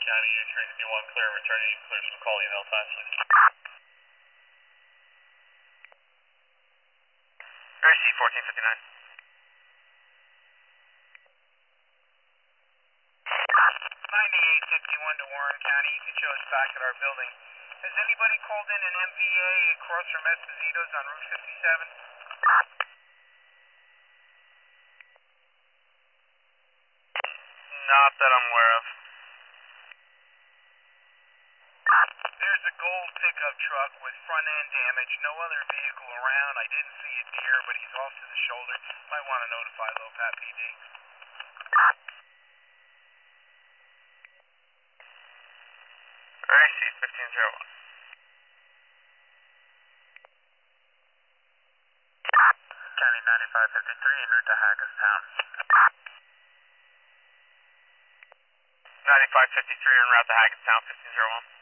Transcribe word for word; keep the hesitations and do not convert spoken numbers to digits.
County, X-ray fifty-one, clear, returning, clear some call email times, please. R C fourteen fifty-nine. ninety-eight fifty-one to Warren County, you can show us back at our building. Has anybody called in an M V A across from Esposito's on Route fifty-seven? Not that I'm aware of. There's a gold pickup truck with front end damage, no other vehicle around. I didn't see a deer, but he's off to the shoulder. Might want to notify Lopat P D. R C fifteen oh one. County ninety-five fifty-three en route to Hackettstown. ninety-five fifty-three en route to Hackettstown, fifteen oh one.